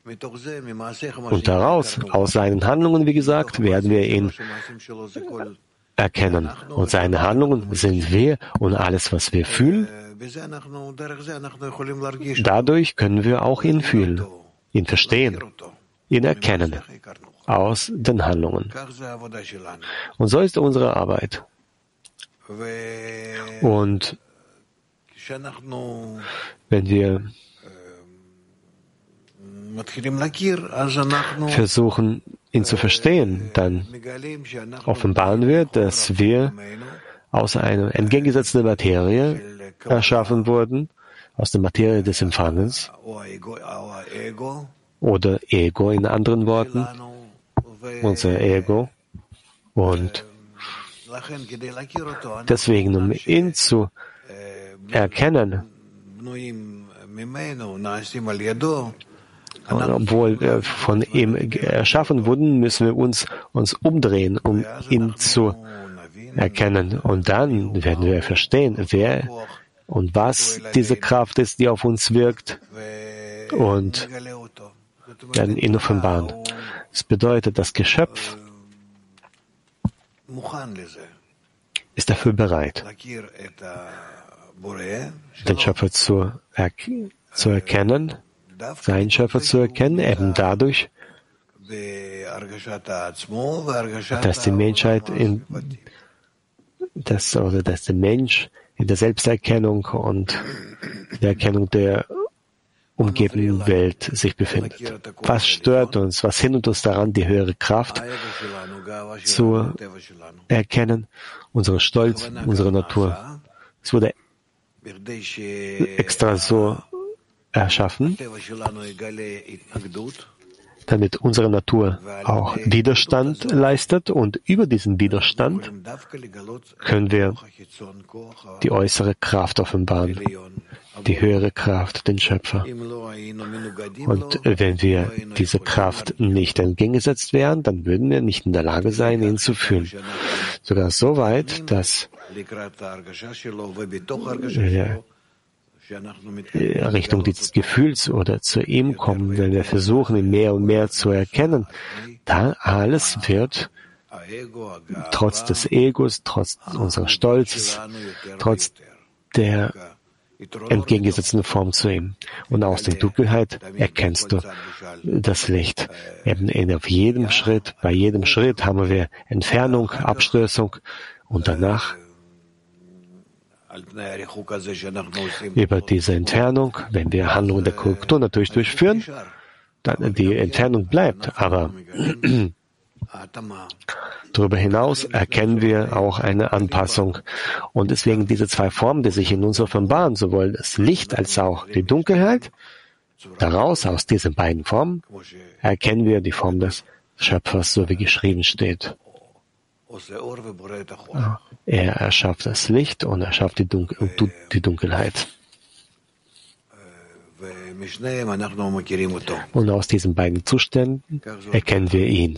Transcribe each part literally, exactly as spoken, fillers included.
Und daraus, aus seinen Handlungen, wie gesagt, werden wir ihn erkennen. Und seine Handlungen sind wir und alles, was wir fühlen. Dadurch können wir auch ihn fühlen, ihn verstehen, ihn erkennen aus den Handlungen. Und so ist unsere Arbeit. Und wenn wir versuchen, ihn zu verstehen, dann offenbaren wir, dass wir aus einer entgegengesetzten Materie erschaffen wurden, aus der Materie des Empfangens oder Ego in anderen Worten, unser Ego. Und deswegen, um ihn zu erkennen, obwohl wir von ihm erschaffen wurden, müssen wir uns, uns umdrehen, um ihn zu erkennen. Und dann werden wir verstehen, wer und was diese Kraft ist, die auf uns wirkt, und werden ihn offenbaren. Das bedeutet, das Geschöpf ist dafür bereit, den Schöpfer zu, er zu erkennen, seinen Schöpfer zu erkennen, eben dadurch, dass die Menschheit in das, oder dass der Mensch in der Selbsterkennung und der Erkennung der umgebenden Welt sich befindet. Was stört uns, was hindert uns daran, die höhere Kraft zu erkennen? Unsere Stolz, unsere Natur. Es wurde extra so erschaffen, damit unsere Natur auch Widerstand leistet, und über diesen Widerstand können wir die äußere Kraft offenbaren, die höhere Kraft, den Schöpfer. Und wenn wir diese Kraft nicht entgegengesetzt wären, dann würden wir nicht in der Lage sein, ihn zu fühlen. Sogar so weit, dass wir Richtung dieses Gefühls oder zu ihm kommen, wenn wir versuchen, ihn mehr und mehr zu erkennen, da alles wird trotz des Egos, trotz unseres Stolzes, trotz der entgegengesetzten Form zu ihm. Und aus der Dunkelheit erkennst du das Licht. Eben auf jedem Schritt, bei jedem Schritt haben wir Entfernung, Abstößung, und danach über diese Entfernung, wenn wir Handlungen der Korrektur natürlich durchführen, dann die Entfernung bleibt, aber darüber hinaus erkennen wir auch eine Anpassung. Und deswegen diese zwei Formen, die sich in uns offenbaren, sowohl das Licht als auch die Dunkelheit, daraus, aus diesen beiden Formen, erkennen wir die Form des Schöpfers, so wie geschrieben steht. Er erschafft das Licht und erschafft die, Dunkel- die Dunkelheit. Und aus diesen beiden Zuständen erkennen wir ihn.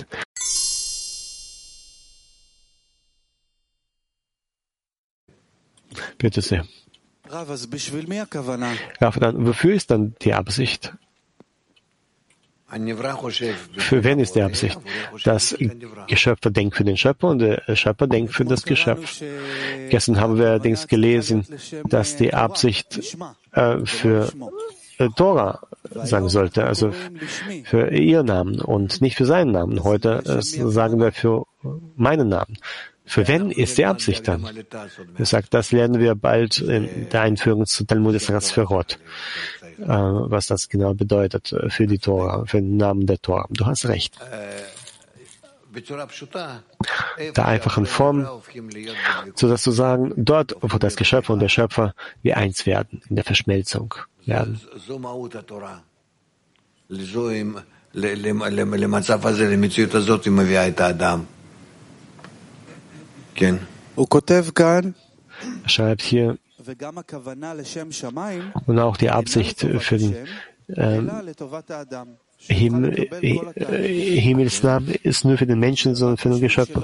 Bitte sehr. Rav, dann, wofür ist dann die Absicht? Für wen ist die Absicht? Das Geschöpfer denkt für den Schöpfer und der Schöpfer denkt für das Geschöpf. Gestern haben wir allerdings gelesen, dass die Absicht äh, für äh, Tora sein sollte, also für ihren Namen und nicht für seinen Namen. Heute äh, sagen wir für meinen Namen. Für wen ist die Absicht dann? Er sagt, das lernen wir bald in der Einführung zu Talmud Sferot, äh, was das genau bedeutet für die Tora, für den Namen der Tora. Du hast recht. Der einfachen Form, so dass du sagen, dort, wo das Geschöpf und der Schöpfer wie eins werden, in der Verschmelzung werden. Er schreibt hier, und auch die Absicht für den ähm, Himmel, äh, Himmelsnamen ist nur für den Menschen, sondern für den Geschöpfer.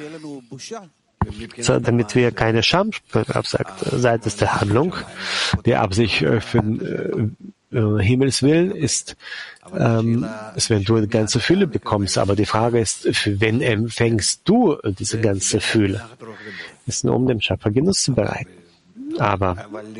So, damit wir keine Scham absagt seitens der Handlung, die Absicht für den, äh, Himmels Willen ist ähm, es, wenn du eine ganze Fülle bekommst. Aber die Frage ist, für wen empfängst du diese ganze Fülle? Es ist nur, um dem Schöpfer Genuss zu bereiten. Aber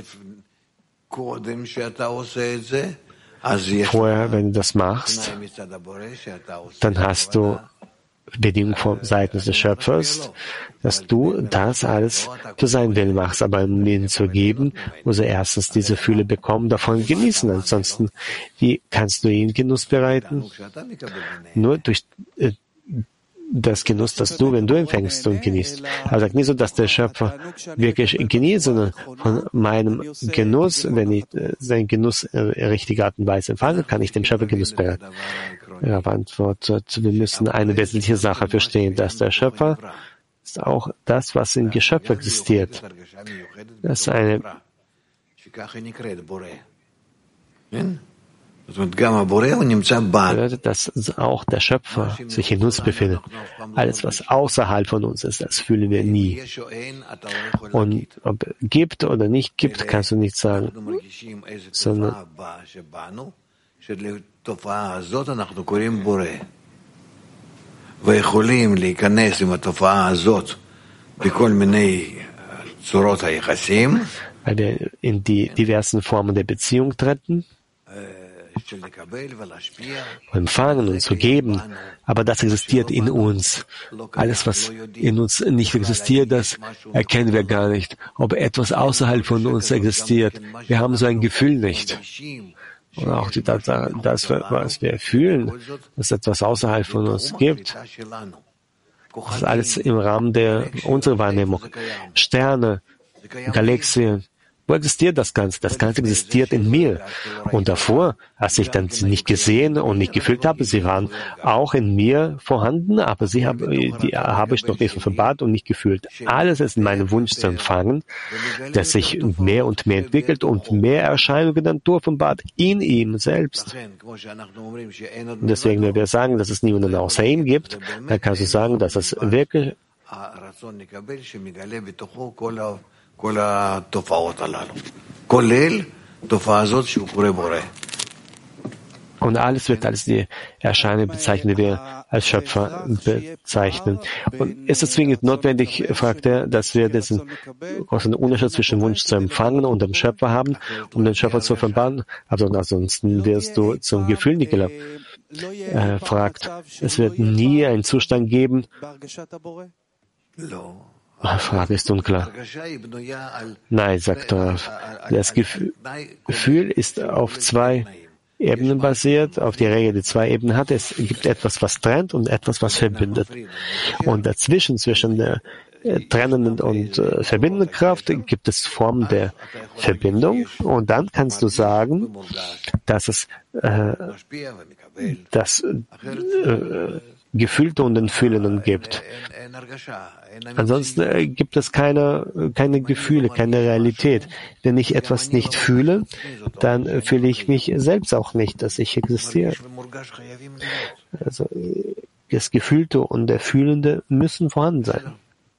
vorher, wenn du das machst, dann hast du Bedingung von seitens des Schöpfers, dass du das alles für seinen Willen machst. Aber um ihn zu geben, muss er erstens diese Fülle bekommen, davon genießen. Ansonsten, wie kannst du ihn Genuss bereiten? Nur durch äh, das Genuss, das du, wenn du empfängst und genießt. Er sagt nicht so, dass der Schöpfer wirklich genießt, sondern von meinem Genuss, wenn ich äh, seinen Genuss in äh, richtiger Art und Weise empfange, kann ich dem Schöpfer Genuss bereiten. Er antwortet, wir müssen eine wesentliche Sache verstehen, dass der Schöpfer ist auch das, was im Geschöpf existiert. Das ist eine bedeutet, dass auch der Schöpfer sich in uns befindet. Alles, was außerhalb von uns ist, das fühlen wir nie. Und ob gibt oder nicht gibt, kannst du nicht sagen, sondern ויכולים להיכנס עם התופעה הזאת בכל מיני צורות היחסים. Weil wir in die diversen Formen der Beziehung treten, empfangen und zu geben, aber das existiert in uns. Alles, was in uns nicht existiert, das erkennen wir gar nicht. Ob etwas außerhalb von uns existiert, wir haben so ein Gefühl nicht. Und auch die Tatsache, dass wir, was wir fühlen, dass es etwas außerhalb von uns gibt, das ist alles im Rahmen der unserer Wahrnehmung. Sterne, Galaxien, wo existiert das Ganze? Das Ganze existiert in mir. Und davor, als ich dann sie nicht gesehen und nicht gefühlt habe, sie waren auch in mir vorhanden, aber sie habe, die habe ich noch nicht offenbart und nicht gefühlt. Alles ist in meinem Wunsch zu empfangen, das sich mehr und mehr entwickelt und mehr Erscheinungen dann offenbart in ihm selbst. Und deswegen, wenn wir sagen, dass es niemanden außer ihm gibt, dann kannst du sagen, dass es wirklich כל התופעות הללו, כולל תופעה הזאת שהוא קורא בורא. Und alles wird als die Erscheinung bezeichnen, die wir als Schöpfer bezeichnen. Und ist es zwingend notwendig, fragt er, dass wir diesen großen Unterschied zwischen Wunsch zu empfangen und dem Schöpfer haben, um den Schöpfer zu offenbaren? Also ansonsten wirst du zum Gefühl nicht gelangen. Er fragt, es wird nie einen Zustand geben. Frage ist unklar. Nein, sagt er. Das Gefühl ist auf zwei Ebenen basiert, auf die Regel, die zwei Ebenen hat. Es gibt etwas, was trennt und etwas, was verbindet. Und dazwischen, zwischen der trennenden und äh, verbindenden Kraft, gibt es Formen der Verbindung. Und dann kannst du sagen, dass es äh, das äh, Gefühlte und den Fühlenden gibt. Ansonsten äh, gibt es keine, keine Gefühle, keine Realität. Wenn ich etwas nicht fühle, dann äh, fühle ich mich selbst auch nicht, dass ich existiere. Also das Gefühlte und der Fühlende müssen vorhanden sein.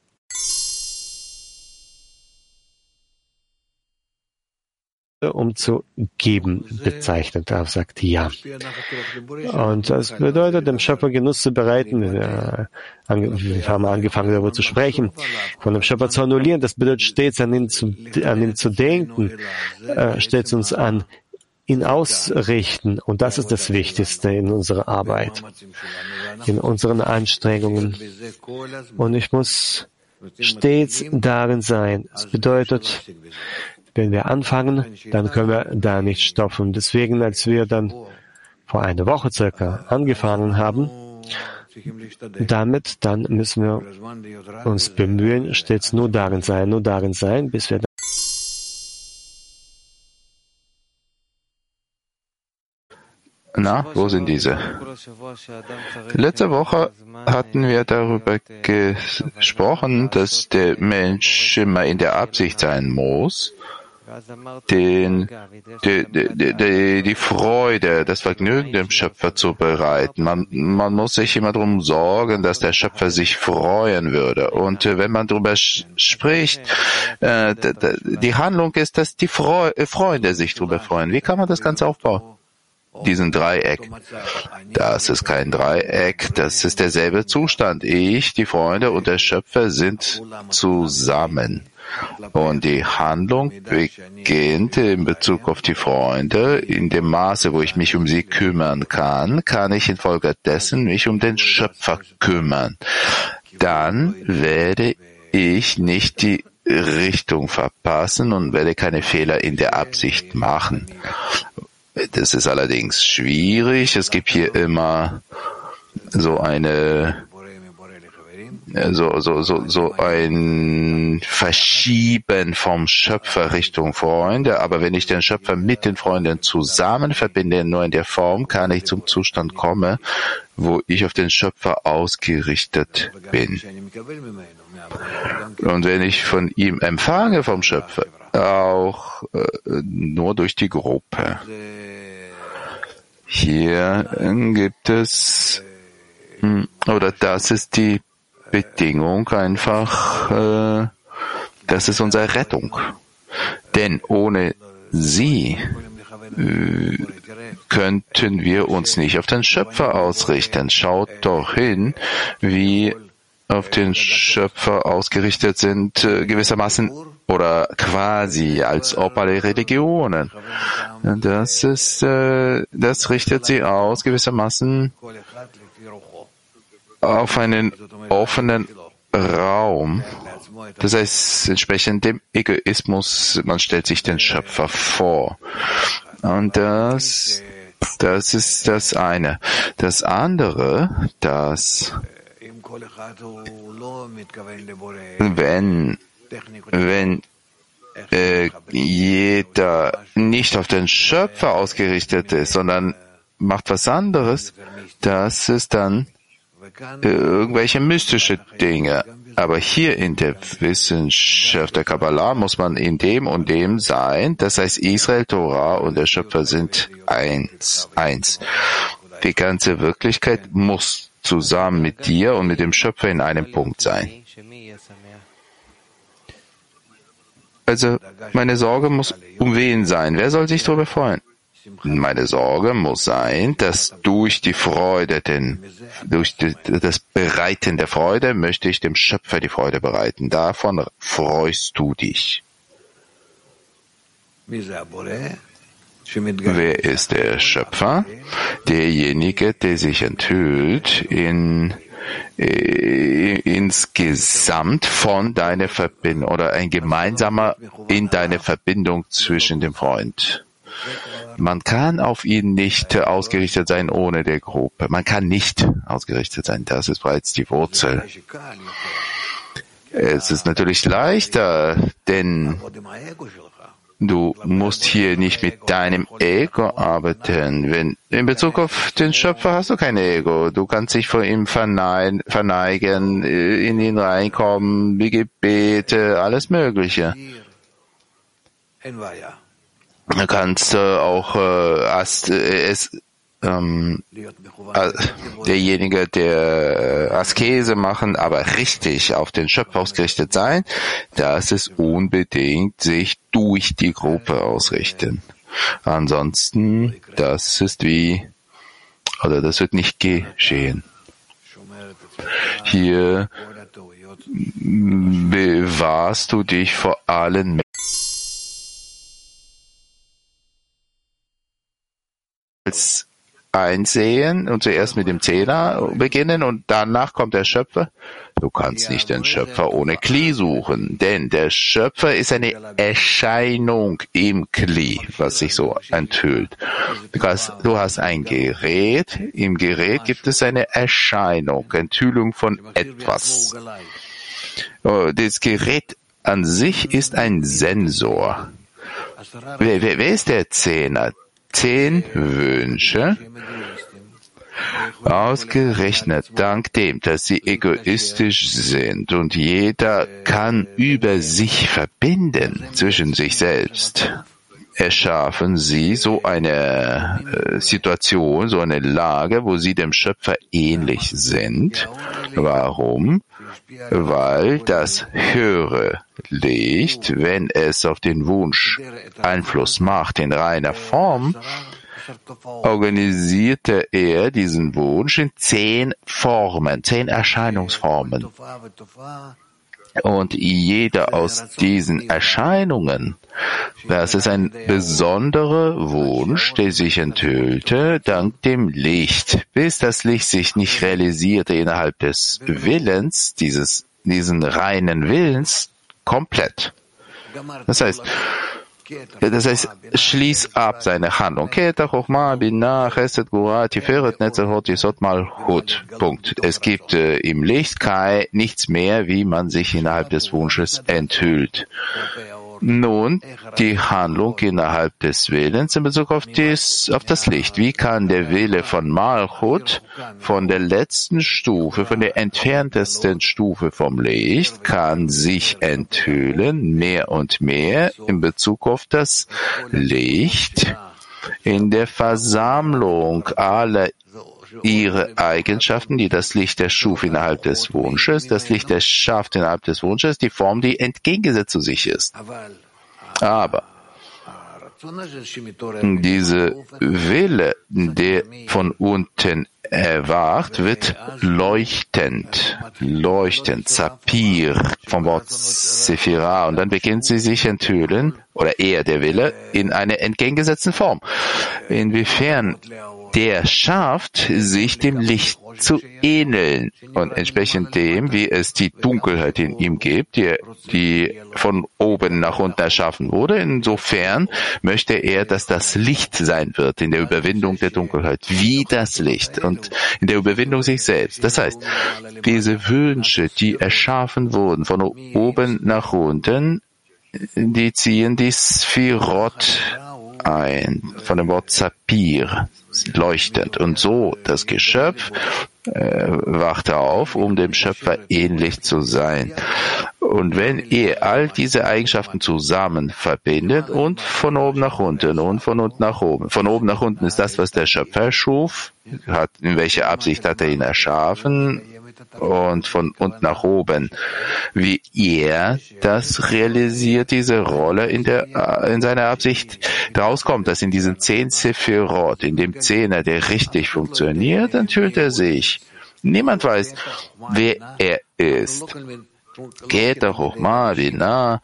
Um zu geben bezeichnet. Er sagt ja. Und das bedeutet, dem Schöpfer Genuss zu bereiten. Wir haben angefangen, darüber zu sprechen, von dem Schöpfer zu annullieren. Das bedeutet, stets an ihn zu, an ihn zu denken, stets uns an ihn ausrichten. Und das ist das Wichtigste in unserer Arbeit, in unseren Anstrengungen. Und ich muss stets darin sein. Das bedeutet, wenn wir anfangen, dann können wir da nicht stoppen. Deswegen, als wir dann vor einer Woche circa angefangen haben, damit, dann müssen wir uns bemühen, stets nur darin sein, nur darin sein, bis wir Na, wo sind diese? Letzte Woche hatten wir darüber gesprochen, dass der Mensch immer in der Absicht sein muss, den, die, die, die, die Freude, das Vergnügen dem Schöpfer zu bereiten. Man, man muss sich immer darum sorgen, dass der Schöpfer sich freuen würde. Und äh, wenn man darüber spricht, äh, die Handlung ist, dass die Freu Freunde sich darüber freuen. Wie kann man das Ganze aufbauen? Diesen Dreieck. Das ist kein Dreieck, das ist derselbe Zustand. Ich, die Freunde und der Schöpfer sind zusammen. Und die Handlung beginnt in Bezug auf die Freunde. In dem Maße, wo ich mich um sie kümmern kann, kann ich infolgedessen mich um den Schöpfer kümmern. Dann werde ich nicht die Richtung verpassen und werde keine Fehler in der Absicht machen. Das ist allerdings schwierig. Es gibt hier immer so eine So, so, so, so ein Verschieben vom Schöpfer Richtung Freunde. Aber wenn ich den Schöpfer mit den Freunden zusammen verbinde, nur in der Form, kann ich zum Zustand kommen, wo ich auf den Schöpfer ausgerichtet bin. Und wenn ich von ihm empfange vom Schöpfer, auch äh, nur durch die Gruppe. Hier gibt es, oder das ist die Bedingung einfach, äh, das ist unsere Rettung. Denn ohne sie äh, könnten wir uns nicht auf den Schöpfer ausrichten. Schaut doch hin, wie auf den Schöpfer ausgerichtet sind, äh, gewissermaßen oder quasi, als ob alle Religionen. Das ist, äh, das richtet sie aus gewissermaßen auf einen offenen Raum. Das heißt, entsprechend dem Egoismus, man stellt sich den Schöpfer vor. Und das, das ist das eine. Das andere, dass wenn, wenn äh, jeder nicht auf den Schöpfer ausgerichtet ist, sondern macht was anderes, das ist dann irgendwelche mystische Dinge. Aber hier in der Wissenschaft der Kabbalah muss man in dem und dem sein. Das heißt, Israel, Torah und der Schöpfer sind eins. eins. Die ganze Wirklichkeit muss zusammen mit dir und mit dem Schöpfer in einem Punkt sein. Also, meine Sorge muss um wen sein? Wer soll sich darüber freuen? Meine Sorge muss sein, dass durch die Freude, denn durch die, das Bereiten der Freude möchte ich dem Schöpfer die Freude bereiten. Davon freust du dich. Wer ist der Schöpfer? Derjenige, der sich enthüllt in äh, insgesamt von deiner Verbindung oder ein gemeinsamer in deine Verbindung zwischen dem Freund. Man kann auf ihn nicht ausgerichtet sein ohne der Gruppe. Man kann nicht ausgerichtet sein. Das ist bereits die Wurzel. Es ist natürlich leichter, denn du musst hier nicht mit deinem Ego arbeiten. Wenn, in Bezug auf den Schöpfer hast du kein Ego. Du kannst dich vor ihm verneigen, verneigen in ihn reinkommen, wie Gebete, alles Mögliche. Du kannst äh, auch äh, Ast, äh, es, ähm, äh, derjenige, der äh, Askese machen, aber richtig auf den Schöpfer ausgerichtet sein, das ist unbedingt sich durch die Gruppe ausrichten. Ansonsten, das ist wie, oder das wird nicht geschehen. Hier bewahrst du dich vor allen als einsehen und zuerst mit dem Zehner beginnen und danach kommt der Schöpfer. Du kannst nicht den Schöpfer ohne Kli suchen, denn der Schöpfer ist eine Erscheinung im Kli, was sich so enthüllt. Du hast, du hast ein Gerät, im Gerät gibt es eine Erscheinung, Enthüllung von etwas. Das Gerät an sich ist ein Sensor. Wer, wer, wer ist der Zehner? Zehn Wünsche Ausgerechnet dank dem, dass sie egoistisch sind und jeder kann über sich verbinden zwischen sich selbst, erschaffen sie so eine äh, Situation, so eine Lage, wo sie dem Schöpfer ähnlich sind. Warum? Weil das höhere Licht, wenn es auf den Wunsch Einfluss macht in reiner Form, organisierte er diesen Wunsch in zehn Formen, zehn Erscheinungsformen. Und jeder aus diesen Erscheinungen, das ist ein besonderer Wunsch, der sich enthüllte dank dem Licht, bis das Licht sich nicht realisierte innerhalb des Willens, dieses, diesen reinen Willens, komplett. Das heißt, Das heißt, schließ ab seine Handlung. Punkt. Es gibt äh, im Licht kein, nichts mehr, wie man sich innerhalb des Wunsches enthüllt. Nun, die Handlung innerhalb des Willens in Bezug auf, dies, auf das Licht. Wie kann der Wille von Malchut, von der letzten Stufe, von der entferntesten Stufe vom Licht, kann sich enthüllen, mehr und mehr in Bezug auf das Licht, in der Versammlung aller ihre Eigenschaften, die das Licht erschuf innerhalb des Wunsches, das Licht erschafft innerhalb des Wunsches, die Form, die entgegengesetzt zu sich ist. Aber diese Wille, der von unten erwacht, wird leuchtend, leuchtend, Sapir vom Wort Sephira, und dann beginnt sie sich enthüllen, oder eher der Wille, in einer entgegengesetzten Form. Inwiefern der schafft, sich dem Licht zu ähneln und entsprechend dem, wie es die Dunkelheit in ihm gibt, die, die von oben nach unten erschaffen wurde. Insofern möchte er, dass das Licht sein wird in der Überwindung der Dunkelheit, wie das Licht und in der Überwindung sich selbst. Das heißt, diese Wünsche, die erschaffen wurden von oben nach unten, die ziehen die Sphirot ein, von dem Wort Sapir, leuchtend. Und so das Geschöpf äh, wacht auf, um dem Schöpfer ähnlich zu sein. Und wenn ihr all diese Eigenschaften zusammen verbindet und von oben nach unten und von unten nach oben. Von oben nach unten ist das, was der Schöpfer schuf, hat, in welcher Absicht hat er ihn erschaffen, und von unten nach oben, wie er das realisiert, diese Rolle in der in seiner Absicht daraus kommt, dass in diesen zehn Sephirot, in dem Zehner, der richtig funktioniert, enthüllt er sich. Niemand weiß, wer er ist. Keter, Chochma, Binah.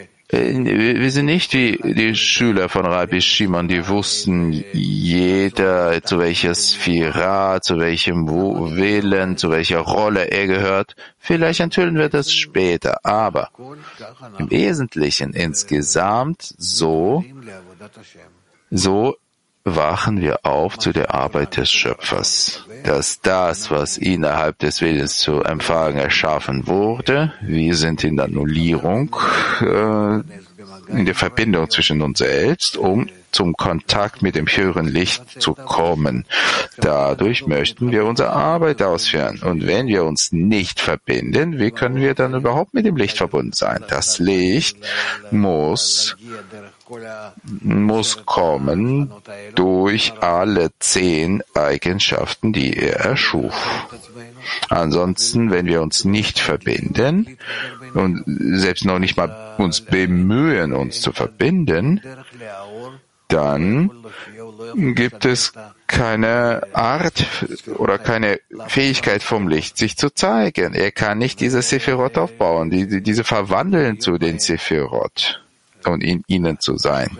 Wir sind nicht wie die Schüler von Rabbi Shimon, die wussten, jeder zu welcher Sphira, zu welchem Willen, zu welcher Rolle er gehört. Vielleicht enthüllen wir das später, aber im Wesentlichen insgesamt so, so wachen wir auf zu der Arbeit des Schöpfers, dass das, was innerhalb des Willens zu empfangen erschaffen wurde, wir sind in der Annullierung, äh, in der Verbindung zwischen uns selbst, um zum Kontakt mit dem höheren Licht zu kommen. Dadurch möchten wir unsere Arbeit ausführen. Und wenn wir uns nicht verbinden, wie können wir dann überhaupt mit dem Licht verbunden sein? Das Licht muss muss kommen durch alle zehn Eigenschaften, die er erschuf. Ansonsten, wenn wir uns nicht verbinden und selbst noch nicht mal uns bemühen, uns zu verbinden, dann gibt es keine Art oder keine Fähigkeit vom Licht, sich zu zeigen. Er kann nicht diese Sephirot aufbauen, die, diese verwandeln zu den Sephirot und in ihnen zu sein,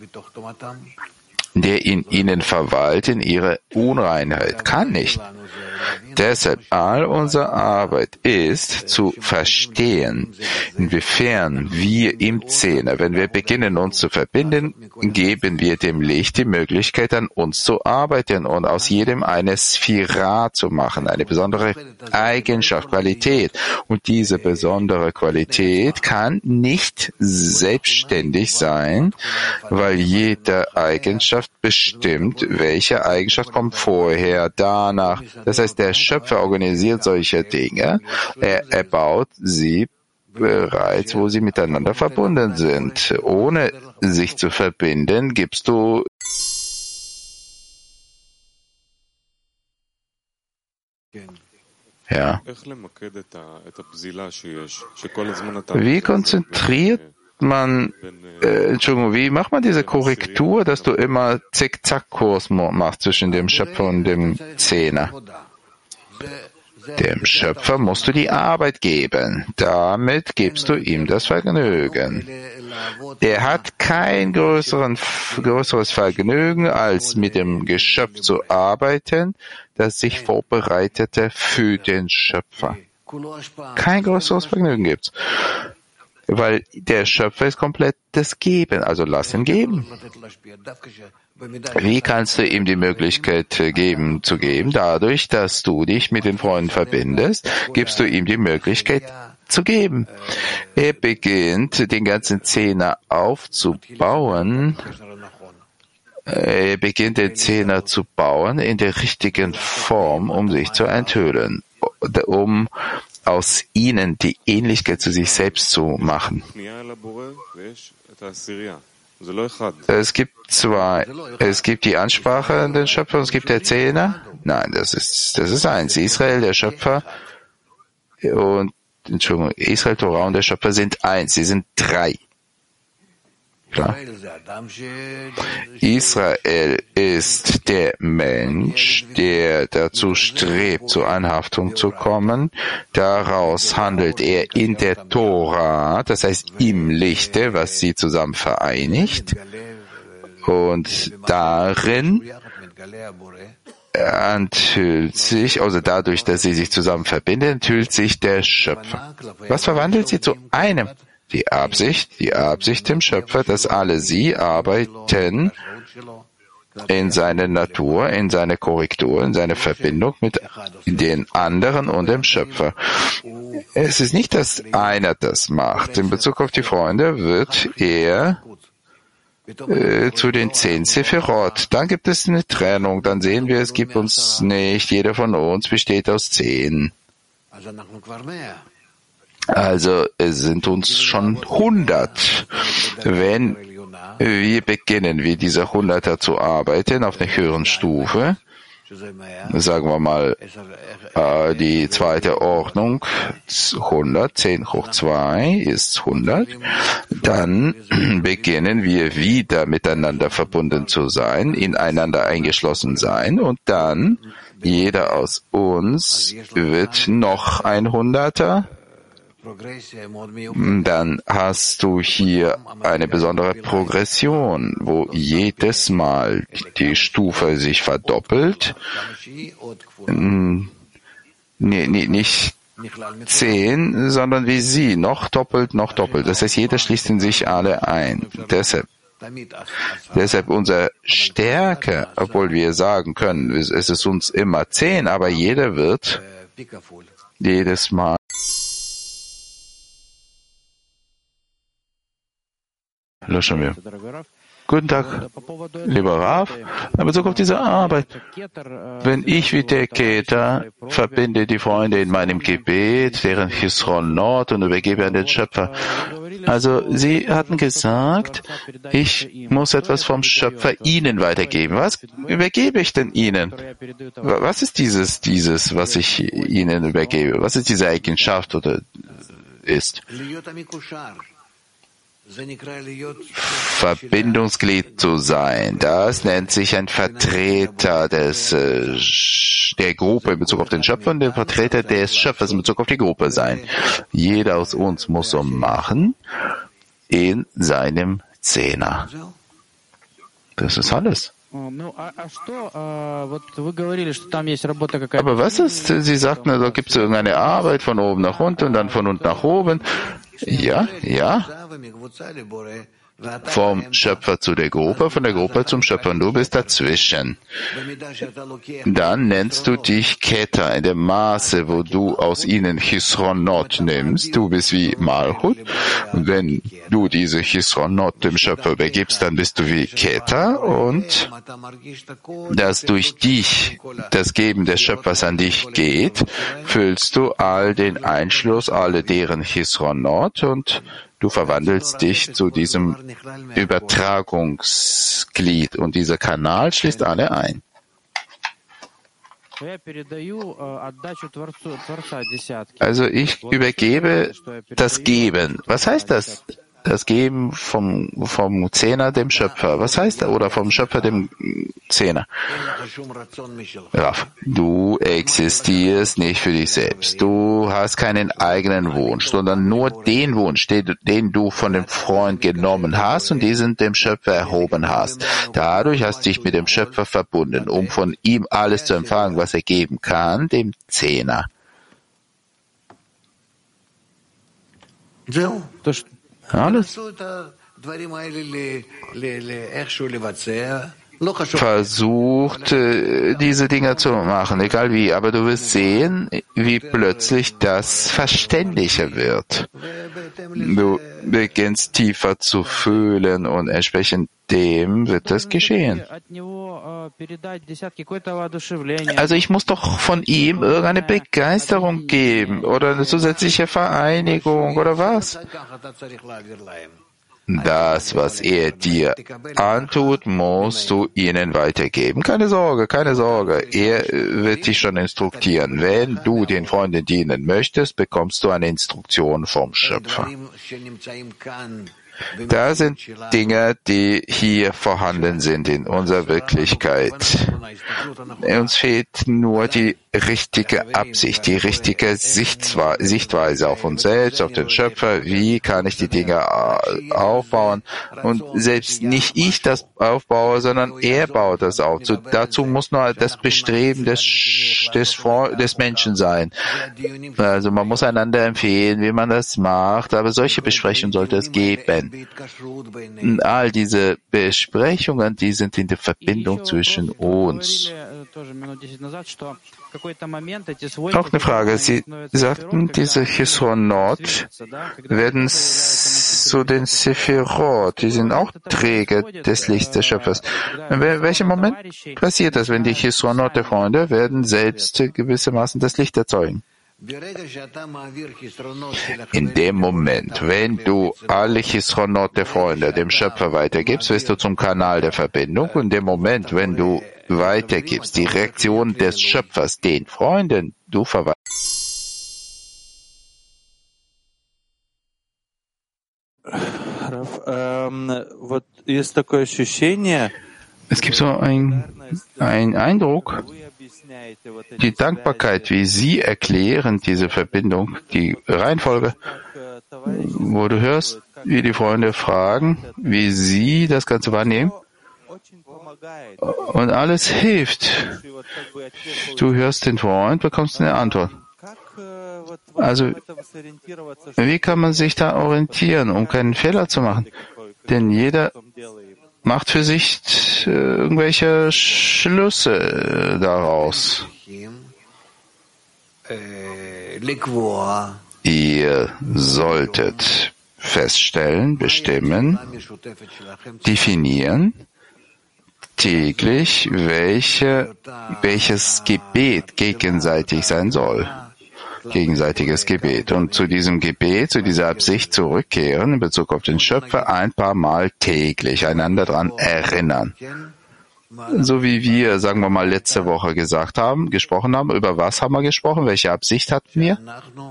der in ihnen verweilt in ihrer Unreinheit. Kann nicht. Deshalb, all unsere Arbeit ist zu verstehen, inwiefern wir im Zehner, wenn wir beginnen, uns zu verbinden, geben wir dem Licht die Möglichkeit, an uns zu arbeiten und aus jedem eine Sphira zu machen, eine besondere Eigenschaft, Qualität. Und diese besondere Qualität kann nicht selbstständig sein, weil jede Eigenschaft bestimmt, welche Eigenschaft kommt vorher, danach. Das heißt, der Schöpfer organisiert solche Dinge, er erbaut sie bereits, wo sie miteinander verbunden sind. Ohne sich zu verbinden, gibst du ja. Wie konzentriert man, äh, Entschuldigung, wie macht man diese Korrektur, dass du immer Zickzackkurs machst zwischen dem Schöpfer und dem Zehner? Dem Schöpfer musst du die Arbeit geben. Damit gibst du ihm das Vergnügen. Der hat kein größeren, größeres Vergnügen, als mit dem Geschöpf zu arbeiten, das sich vorbereitete für den Schöpfer. Kein größeres Vergnügen gibt's. Weil der Schöpfer ist komplett das Geben, also lass ihn geben. Wie kannst du ihm die Möglichkeit geben, zu geben? Dadurch, dass du dich mit den Freunden verbindest, gibst du ihm die Möglichkeit zu geben. Er beginnt, den ganzen Zehner aufzubauen. Er beginnt, den Zehner zu bauen in der richtigen Form, um sich zu enthüllen, um aus ihnen die Ähnlichkeit zu sich selbst zu machen. Es gibt zwar, es gibt die Ansprache an den Schöpfer und es gibt der Zehner. Nein, das ist, das ist eins. Israel, der Schöpfer und, Entschuldigung, Israel, Torah und der Schöpfer sind eins. Sie sind drei. Klar. Israel ist der Mensch, der dazu strebt, zur Anhaftung zu kommen. Daraus handelt er in der Tora, das heißt im Lichte, was sie zusammen vereinigt. Und darin enthüllt sich, also dadurch, dass sie sich zusammen verbinden, enthüllt sich der Schöpfer. Was verwandelt sie zu einem? Die Absicht, die Absicht dem Schöpfer, dass alle sie arbeiten in seine Natur, in seine Korrektur, in seine Verbindung mit den anderen und dem Schöpfer. Es ist nicht, dass einer das macht. In Bezug auf die Freunde wird er äh, zu den zehn Sephirot. Dann gibt es eine Trennung. Dann sehen wir, es gibt uns nicht. Jeder von uns besteht aus zehn. Also es sind uns schon hundert. Wenn wir beginnen, wie dieser Hunderter zu arbeiten auf einer höheren Stufe, sagen wir mal äh, die zweite Ordnung, hundert, zehn hoch zwei ist hundert, dann beginnen wir wieder miteinander verbunden zu sein, ineinander eingeschlossen sein und dann jeder aus uns wird noch ein Hunderter. Dann hast du hier eine besondere Progression, wo jedes Mal die Stufe sich verdoppelt. Nee, nee, nicht zehn, sondern wie sie, noch doppelt, noch doppelt. Das heißt, jeder schließt in sich alle ein. Deshalb, deshalb unsere Stärke, obwohl wir sagen können, es ist uns immer zehn, aber jeder wird jedes Mal löschen wir. Guten Tag, lieber Rav. In Bezug auf diese Arbeit, wenn ich wie der Keter verbinde die Freunde in meinem Gebet, deren Chisronot und übergebe an den Schöpfer. Also Sie hatten gesagt, ich muss etwas vom Schöpfer Ihnen weitergeben. Was übergebe ich denn Ihnen? Was ist dieses, dieses, was ich Ihnen übergebe? Was ist diese Eigenschaft oder ist? Verbindungsglied zu sein, das nennt sich ein Vertreter des, äh, der Gruppe in Bezug auf den Schöpfer und der Vertreter des Schöpfers in Bezug auf die Gruppe sein. Jeder aus uns muss so machen in seinem Zehner. Das ist alles. Aber was ist? Sie sagten, da gibt es irgendeine Arbeit von oben nach unten und dann von unten nach oben. Ja, ja. Vom Schöpfer zu der Gruppe, von der Gruppe zum Schöpfer. Und du bist dazwischen. Dann nennst du dich Keter in dem Maße, wo du aus ihnen Chisronot nimmst. Du bist wie Malchut. Und wenn du diese Chisronot dem Schöpfer übergibst, dann bist du wie Keter. Und dass durch dich das Geben des Schöpfers an dich geht, füllst du all den Einschluss, alle deren Chisronot und du verwandelst dich zu diesem Übertragungsglied und dieser Kanal schließt alle ein. Also ich übergebe das Geben. Was heißt das? Das Geben vom, vom Zehner dem Schöpfer. Was heißt das? Oder vom Schöpfer dem Zehner. Raff, du existierst nicht für dich selbst. Du hast keinen eigenen Wunsch, sondern nur den Wunsch, den, den du von dem Freund genommen hast und diesen dem Schöpfer erhoben hast. Dadurch hast du dich mit dem Schöpfer verbunden, um von ihm alles zu empfangen, was er geben kann, dem Zehner. Alles. Versucht, diese Dinger zu machen, egal wie, aber du wirst sehen, wie plötzlich das verständlicher wird. Du beginnst tiefer zu fühlen und entsprechend dem wird das geschehen. Also ich muss doch von ihm irgendeine Begeisterung geben oder eine zusätzliche Vereinigung oder was? Das, was er dir antut, musst du ihnen weitergeben. Keine Sorge, keine Sorge. Er wird dich schon instruktieren. Wenn du den Freunden dienen möchtest, bekommst du eine Instruktion vom Schöpfer. Da sind Dinge, die hier vorhanden sind in unserer Wirklichkeit. Uns fehlt nur die richtige Absicht, die richtige Sichtweise auf uns selbst, auf den Schöpfer. Wie kann ich die Dinge aufbauen? Und selbst nicht ich das aufbaue, sondern er baut das auf. So, dazu muss nur das Bestreben des, des, des Menschen sein. Also man muss einander empfehlen, wie man das macht, aber solche Besprechungen sollte es geben. Und all diese Besprechungen, die sind in der Verbindung zwischen uns. Auch eine Frage. Sie sagten, diese Chisronot werden zu den Sephirot. Die sind auch Träger des Lichts des Schöpfers. In welchem Moment passiert das, wenn die Chisronot der Freunde werden selbst gewissermaßen das Licht erzeugen? In dem Moment, wenn du alle Chisronot der Freunde dem Schöpfer weitergibst, wirst du zum Kanal der Verbindung. Und in dem Moment, wenn du weitergibst, die Reaktion des Schöpfers den Freunden, du verwandelst. Es gibt so ein, ein Eindruck, die Dankbarkeit, wie Sie erklären diese Verbindung, die Reihenfolge, wo du hörst, wie die Freunde fragen, wie Sie das Ganze wahrnehmen. Und alles hilft. Du hörst den Freund, bekommst eine Antwort. Also, wie kann man sich da orientieren, um keinen Fehler zu machen? Denn jeder macht für sich äh, irgendwelche Schlüsse äh, daraus. Ihr solltet feststellen, bestimmen, definieren, täglich, welche, welches Gebet gegenseitig sein soll. Gegenseitiges Gebet. Und zu diesem Gebet, zu dieser Absicht zurückkehren in Bezug auf den Schöpfer ein paar Mal täglich, einander daran erinnern. So wie wir, sagen wir mal, letzte Woche gesagt haben, gesprochen haben, über was haben wir gesprochen, welche Absicht hatten wir?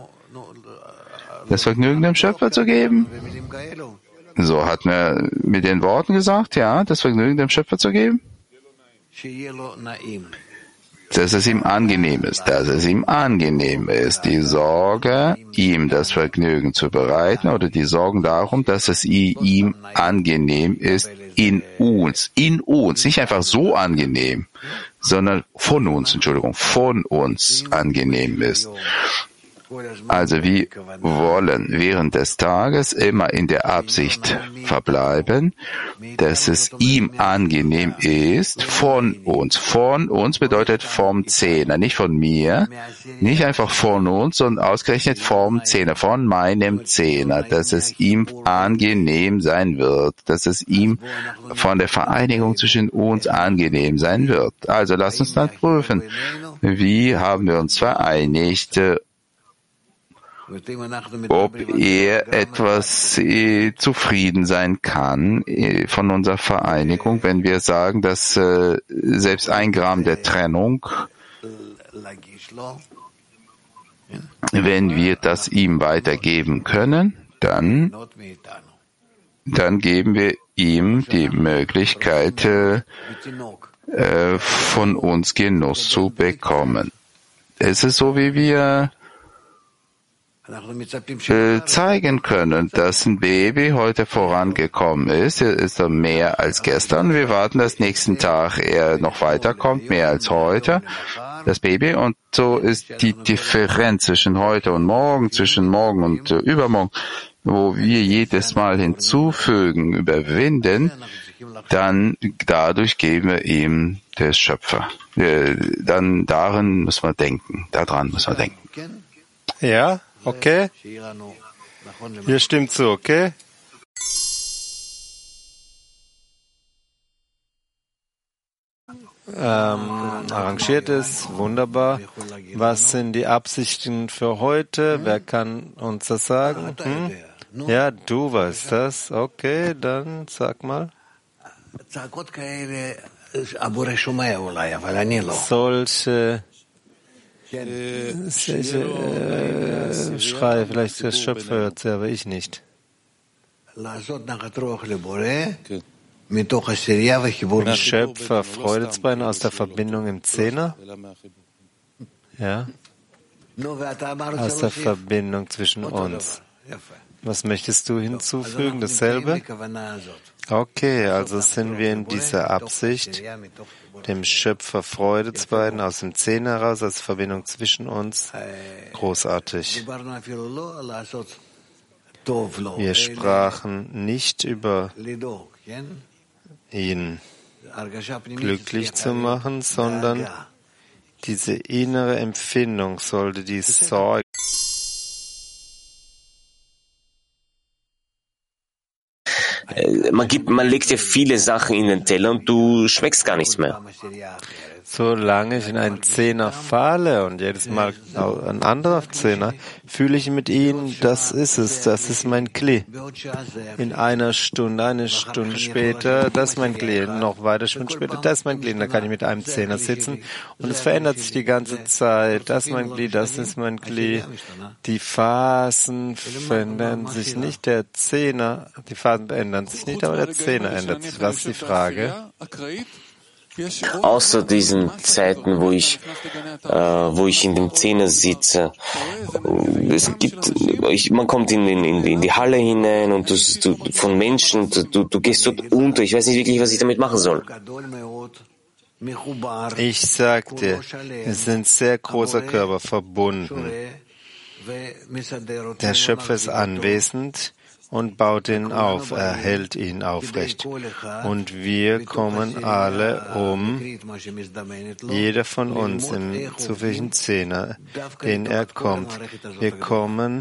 Das Vergnügen dem Schöpfer zu geben? So hatten wir mit den Worten gesagt, ja, das Vergnügen dem Schöpfer zu geben? dass es ihm angenehm ist, dass es ihm angenehm ist, die Sorge, ihm das Vergnügen zu bereiten oder die Sorgen darum, dass es ihm angenehm ist, in uns, in uns, nicht einfach so angenehm, sondern von uns, Entschuldigung, von uns angenehm ist. Also wir wollen während des Tages immer in der Absicht verbleiben, dass es ihm angenehm ist, von uns. Von uns bedeutet vom Zehner, nicht von mir, nicht einfach von uns, sondern ausgerechnet vom Zehner, von meinem Zehner, dass es ihm angenehm sein wird, dass es ihm von der Vereinigung zwischen uns angenehm sein wird. Also lasst uns dann prüfen, wie haben wir uns vereinigt, ob er etwas äh, zufrieden sein kann äh, von unserer Vereinigung, wenn wir sagen, dass äh, selbst ein Gramm der Trennung, wenn wir das ihm weitergeben können, dann, dann geben wir ihm die Möglichkeit, äh, äh, von uns Genuss zu bekommen. Es ist so, wie wir zeigen können, dass ein Baby heute vorangekommen ist. Er ist mehr als gestern. Wir warten, dass nächsten Tag er noch weiterkommt, mehr als heute, das Baby. Und so ist die Differenz zwischen heute und morgen, zwischen morgen und äh, übermorgen, wo wir jedes Mal hinzufügen, überwinden, dann dadurch geben wir ihm der Schöpfer. Äh, dann daran müssen wir denken. Daran müssen wir denken. Ja? Okay? Hier stimmt so, okay? Ähm, arrangiert ist, wunderbar. Was sind die Absichten für heute? Wer kann uns das sagen? Hm? Ja, du weißt das. Okay, dann sag mal. Solche Solche äh, Schrei, vielleicht der Schöpfer hört sie, aber ich nicht. Schöpfer Freudesbein aus der Verbindung im Zehner? Ja. Aus der Verbindung zwischen uns. Was möchtest du hinzufügen? Dasselbe? Okay, also sind wir in dieser Absicht, dem Schöpfer Freude zu bereiten, aus dem Zehner heraus, als Verbindung zwischen uns. Großartig. Wir sprachen nicht über ihn glücklich zu machen, sondern diese innere Empfindung sollte die Sorge. Man gibt, man legt ja viele Sachen in den Teller und du schmeckst gar nichts mehr. Solange ich in einen Zehner falle und jedes Mal ein anderer Zehner, fühle ich mit ihnen, das ist es, das ist mein Kli. In einer Stunde, eine Stunde später, das ist mein Kli. Noch weiter Stunden später, das ist mein Kli. Dann kann ich mit einem Zehner sitzen und es verändert sich die ganze Zeit. Das ist mein Kli, das ist mein Kli. Die Phasen verändern sich nicht. Der Zehner, die Phasen verändern sich nicht, aber der Zehner ändert sich. Das ist die Frage. Außer diesen Zeiten, wo ich, äh, wo ich in dem Zehner sitze, es gibt, ich, man kommt in, in, in die Halle hinein und du, du von Menschen, du, du gehst dort unter. Ich weiß nicht wirklich, was ich damit machen soll. Ich sag dir, es sind sehr großer Körper verbunden. Der Schöpfer ist anwesend und baut ihn auf, er hält ihn aufrecht. Und wir kommen alle um, jeder von uns im zufälligen Zehner, den er kommt. Wir kommen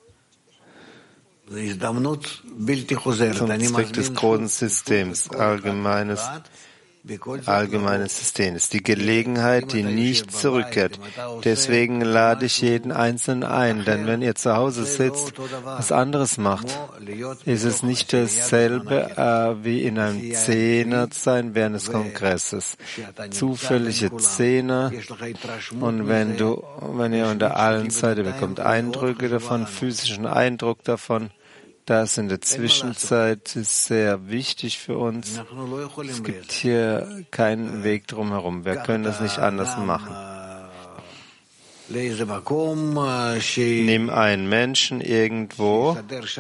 zum Zweck des großen Systems, allgemeines allgemeines System ist die Gelegenheit, die nicht zurückkehrt. Deswegen lade ich jeden Einzelnen ein, denn wenn ihr zu Hause sitzt, was anderes macht, ist es nicht dasselbe äh, wie in einem Zehner zu sein während des Kongresses. Zufällige Zehner, und wenn du, wenn ihr unter allen Seiten bekommt Eindrücke davon, physischen Eindruck davon, Das in der Zwischenzeit ist sehr wichtig für uns. Es gibt hier keinen Weg drumherum. Wir können das nicht anders machen. Nimm einen Menschen irgendwo,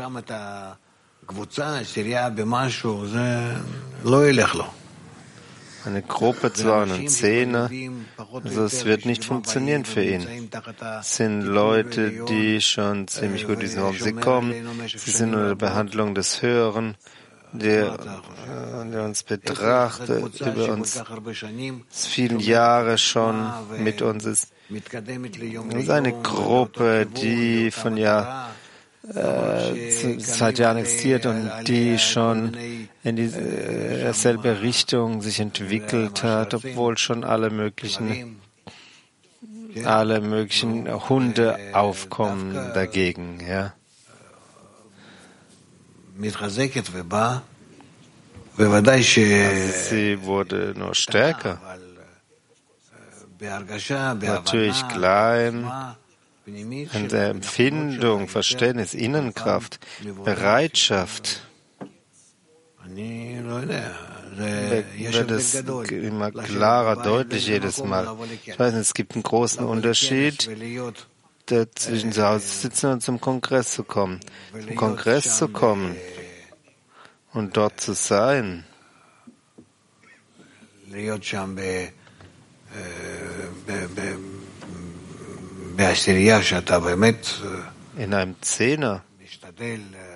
eine Gruppe, zwar einen Zehner, also es wird nicht funktionieren für ihn. Es sind Leute, die schon ziemlich gut wissen, warum sie kommen. Sie sind unter der Behandlung des Höheren, der, der uns betrachtet, über uns viele Jahre schon mit uns ist. Es ist eine Gruppe, die von Jahr Äh, seit Jahren existiert und die schon in dieselbe äh, Richtung sich entwickelt hat, obwohl schon alle möglichen, alle möglichen Hunde aufkommen dagegen, ja. Also sie wurde nur stärker. Natürlich klein. An der Empfindung, Verständnis, Innenkraft, Bereitschaft wird es immer klarer, deutlich jedes Mal. Ich weiß nicht, es gibt einen großen Unterschied zwischen zu Hause sitzen und zum Kongress zu kommen. Zum Kongress zu kommen und dort zu sein. In einem Zehner